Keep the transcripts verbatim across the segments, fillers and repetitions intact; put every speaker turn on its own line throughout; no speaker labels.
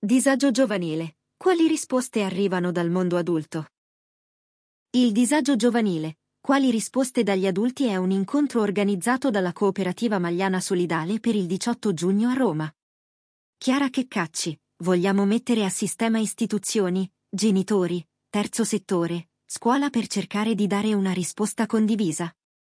Disagio giovanile. Quali risposte arrivano dal mondo adulto? Il disagio giovanile. Quali risposte dagli adulti è un incontro organizzato dalla Cooperativa Magliana Solidale per il diciotto giugno a Roma. Chiara Checcacci. Vogliamo mettere a sistema istituzioni, genitori, terzo settore, scuola per cercare di dare una risposta condivisa.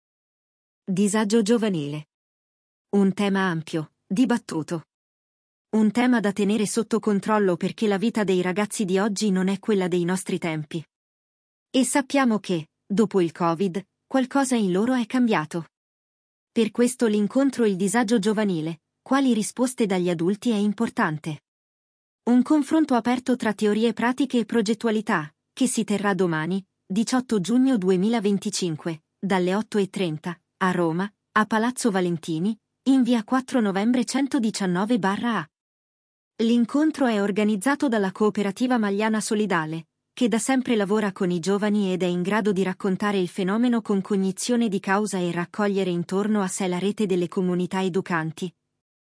Disagio giovanile. Un tema ampio, dibattuto. Un tema da tenere sotto controllo perché la vita dei ragazzi di oggi non è quella dei nostri tempi. E sappiamo che, dopo il Covid, qualcosa in loro è cambiato. Per questo l'incontro Il disagio giovanile, quali risposte dagli adulti è importante. Un confronto aperto tra teorie pratiche e progettualità, che si terrà domani, diciotto giugno duemilaventicinque, dalle otto e trenta, a Roma, a Palazzo Valentini, in via quattro novembre centodiciannove A. L'incontro è organizzato dalla Cooperativa Magliana Solidale, che da sempre lavora con i giovani ed è in grado di raccontare il fenomeno con cognizione di causa e raccogliere intorno a sé la rete delle comunità educanti,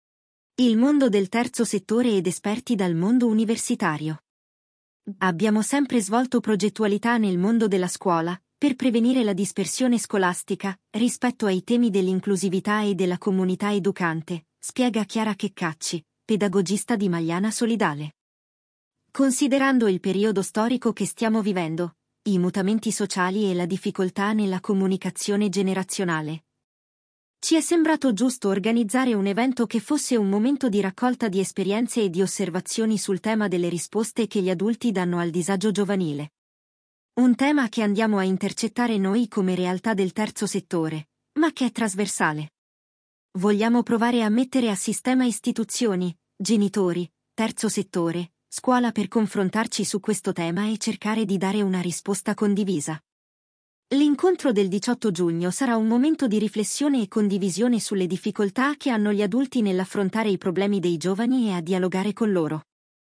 il mondo del terzo settore ed esperti dal mondo universitario. Abbiamo sempre svolto progettualità nel mondo della scuola, per prevenire la dispersione scolastica, rispetto ai temi dell'inclusività e della comunità educante, spiega Chiara Checcacci, pedagogista di Magliana Solidale. Considerando il periodo storico che stiamo vivendo, i mutamenti sociali e la difficoltà nella comunicazione generazionale, ci è sembrato giusto organizzare un evento che fosse un momento di raccolta di esperienze e di osservazioni sul tema delle risposte che gli adulti danno al disagio giovanile. Un tema che andiamo a intercettare noi come realtà del terzo settore, ma che è trasversale. Vogliamo provare a mettere a sistema istituzioni, genitori, terzo settore, scuola per confrontarci su questo tema e cercare di dare una risposta condivisa. L'incontro del diciotto giugno sarà un momento di riflessione e condivisione sulle difficoltà che hanno gli adulti nell'affrontare i problemi dei giovani e a dialogare con loro.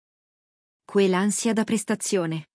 Quell'ansia da prestazione.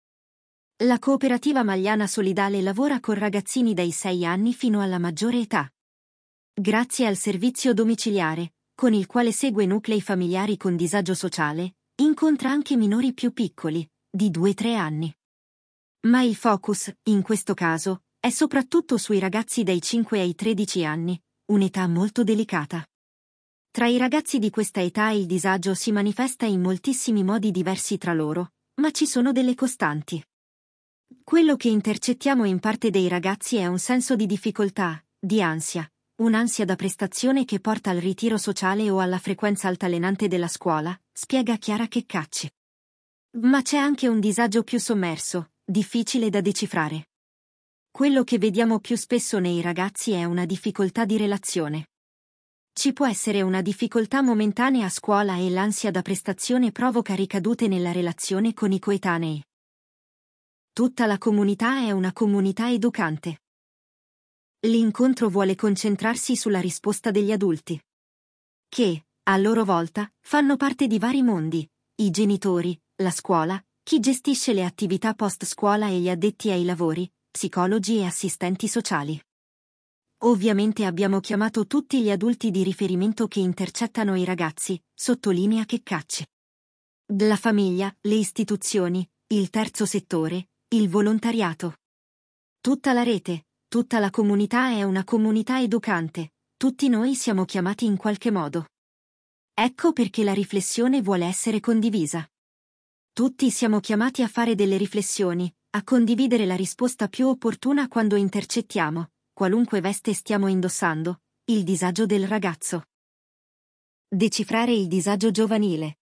La Cooperativa Magliana Solidale lavora con ragazzini dai sei anni fino alla maggiore età. Grazie al servizio domiciliare, con il quale segue nuclei familiari con disagio sociale, incontra anche minori più piccoli, di due tre anni. Ma il focus, in questo caso, è soprattutto sui ragazzi dai cinque ai tredici anni, un'età molto delicata. Tra i ragazzi di questa età il disagio si manifesta in moltissimi modi diversi tra loro, ma ci sono delle costanti. Quello che intercettiamo in parte dei ragazzi è un senso di difficoltà, di ansia, un'ansia da prestazione che porta al ritiro sociale o alla frequenza altalenante della scuola, spiega Chiara Checcacci. Ma c'è anche un disagio più sommerso, difficile da decifrare. Quello che vediamo più spesso nei ragazzi è una difficoltà di relazione. Ci può essere una difficoltà momentanea a scuola e l'ansia da prestazione provoca ricadute nella relazione con i coetanei. Tutta la comunità è una comunità educante. L'incontro vuole concentrarsi sulla risposta degli adulti, che, a loro volta, fanno parte di vari mondi, i genitori, la scuola, chi gestisce le attività post-scuola e gli addetti ai lavori, psicologi e assistenti sociali. Ovviamente abbiamo chiamato tutti gli adulti di riferimento che intercettano i ragazzi, sottolinea Checcacci. La famiglia, le istituzioni, il terzo settore, il volontariato. Tutta la rete, tutta la comunità è una comunità educante, tutti noi siamo chiamati in qualche modo. Ecco perché la riflessione vuole essere condivisa. Tutti siamo chiamati a fare delle riflessioni, a condividere la risposta più opportuna quando intercettiamo, qualunque veste stiamo indossando, il disagio del ragazzo. Decifrare il disagio giovanile.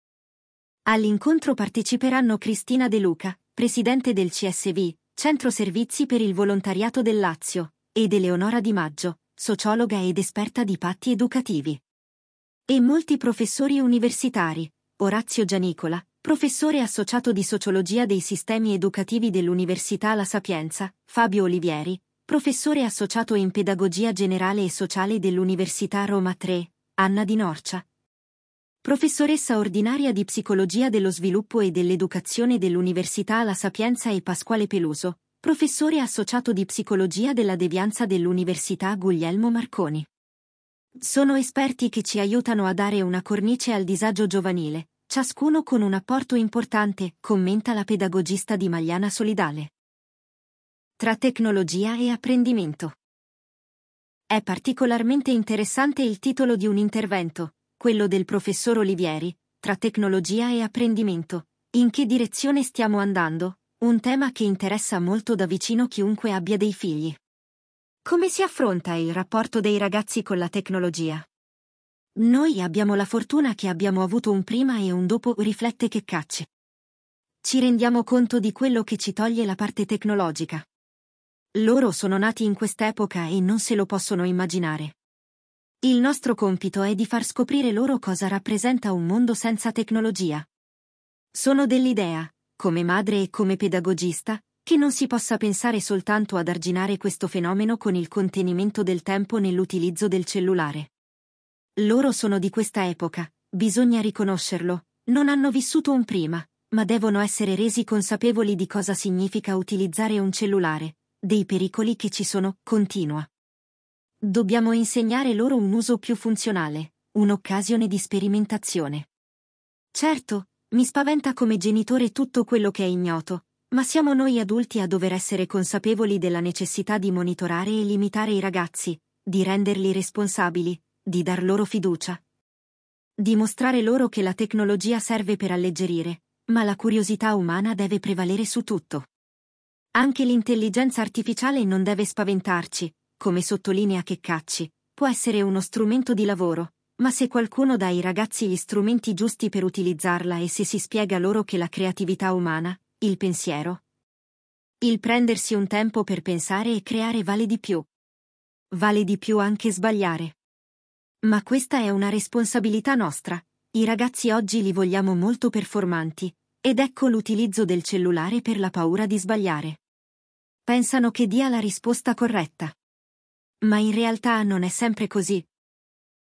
All'incontro parteciperanno Cristina De Luca, presidente del C S V, Centro Servizi per il Volontariato del Lazio, ed Eleonora Di Maggio, sociologa ed esperta di patti educativi. E molti professori universitari, Orazio Gianicola, professore associato di Sociologia dei Sistemi Educativi dell'Università La Sapienza, Fabio Olivieri, professore associato in Pedagogia Generale e Sociale dell'Università Roma tre, Anna Di Norcia, professoressa ordinaria di Psicologia dello Sviluppo e dell'Educazione dell'Università La Sapienza e Pasquale Peluso, professore associato di Psicologia della Devianza dell'Università Guglielmo Marconi. Sono esperti che ci aiutano a dare una cornice al disagio giovanile, ciascuno con un apporto importante, commenta la pedagogista di Magliana Solidale. Tra tecnologia e apprendimento. È particolarmente interessante il titolo di un intervento, quello del professor Olivieri, tra tecnologia e apprendimento. In che direzione stiamo andando? Un tema che interessa molto da vicino chiunque abbia dei figli. Come si affronta il rapporto dei ragazzi con la tecnologia? Noi abbiamo la fortuna che abbiamo avuto un prima e un dopo riflette che cacci. Ci rendiamo conto di quello che ci toglie la parte tecnologica. Loro sono nati in quest'epoca e non se lo possono immaginare. Il nostro compito è di far scoprire loro cosa rappresenta un mondo senza tecnologia. Sono dell'idea, come madre e come pedagogista, che non si possa pensare soltanto ad arginare questo fenomeno con il contenimento del tempo nell'utilizzo del cellulare. Loro sono di questa epoca, bisogna riconoscerlo, non hanno vissuto un prima, ma devono essere resi consapevoli di cosa significa utilizzare un cellulare, dei pericoli che ci sono, continua. Dobbiamo insegnare loro un uso più funzionale, un'occasione di sperimentazione. Certo, mi spaventa come genitore tutto quello che è ignoto, ma siamo noi adulti a dover essere consapevoli della necessità di monitorare e limitare i ragazzi, di renderli responsabili, di dar loro fiducia. Di mostrare loro che la tecnologia serve per alleggerire, ma la curiosità umana deve prevalere su tutto. Anche l'intelligenza artificiale non deve spaventarci, come sottolinea Checcacci, può essere uno strumento di lavoro, ma se qualcuno dà ai ragazzi gli strumenti giusti per utilizzarla e se si spiega loro che la creatività umana, il pensiero, il prendersi un tempo per pensare e creare vale di più. Vale di più anche sbagliare. Ma questa è una responsabilità nostra, i ragazzi oggi li vogliamo molto performanti, ed ecco l'utilizzo del cellulare per la paura di sbagliare. Pensano che dia la risposta corretta. Ma in realtà non è sempre così,